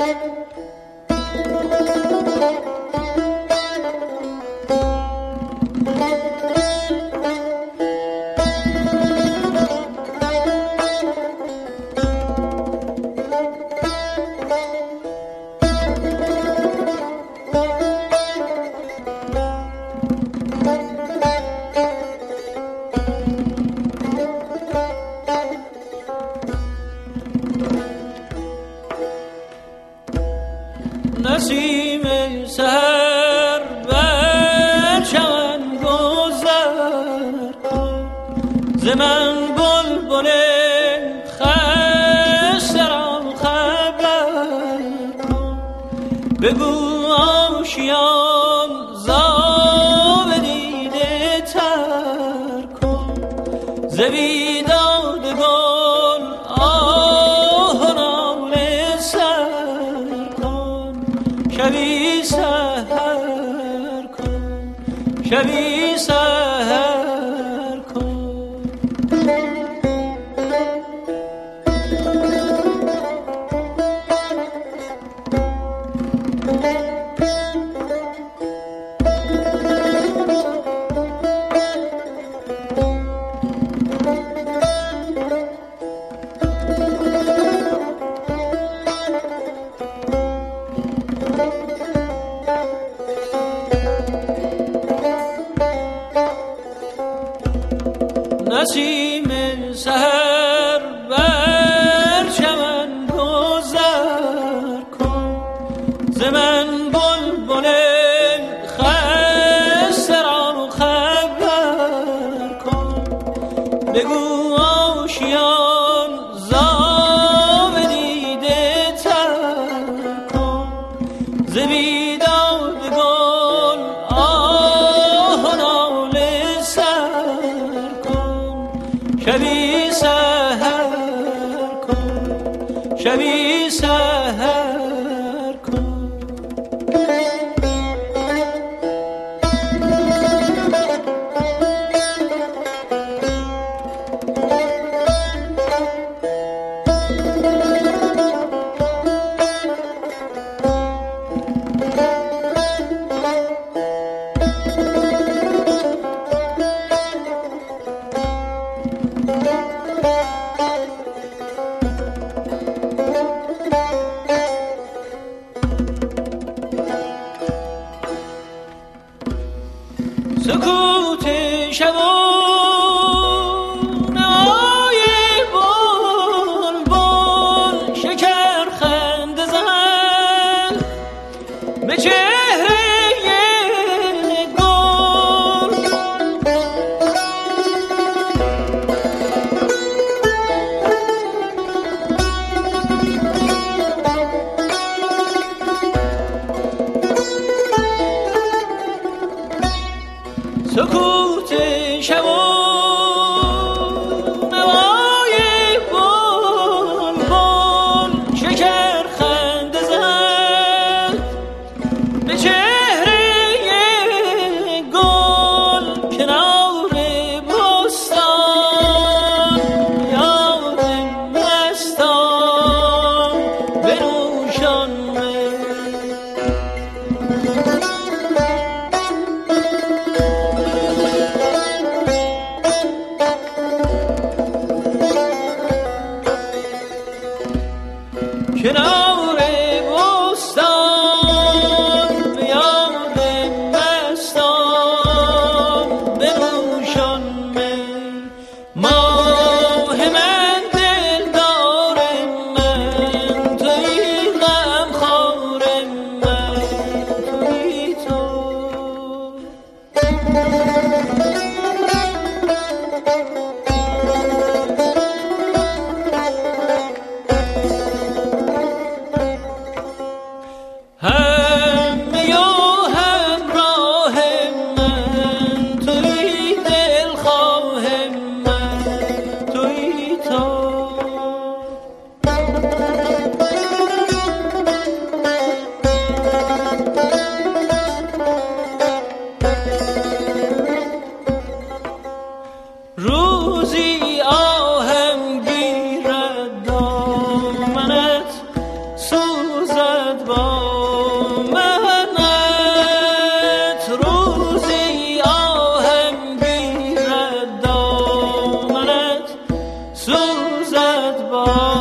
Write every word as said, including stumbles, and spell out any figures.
نسیم سحر بر چمن گذر کن، ز من بلبل خسته را خبر کن. بگو آشیان زاب دیده تر کن، ز بیداد گل آه ناله سر کن. شبی سحر کن، شبی سحر کن. نسیم سحر بر چمن گذر کن، ز من بلبل خسته را خبر کن. بگو آشیان زاب دیده تر کن، ز بیداد گل آه ناله سر کن. شبی سحر کن، شبی سحر کن. سکوت شب و نوای بلبل شکر خنده زن به چهره گل. سکوت شب و نوای بلبل شکر خنده زد به چهره گل. کنار بستان یاد مستان بنوشان می. کنار بستان به یاد مستان بنوشان می. ماه من دلدار من توی غمخوار من توی تو. سوزد با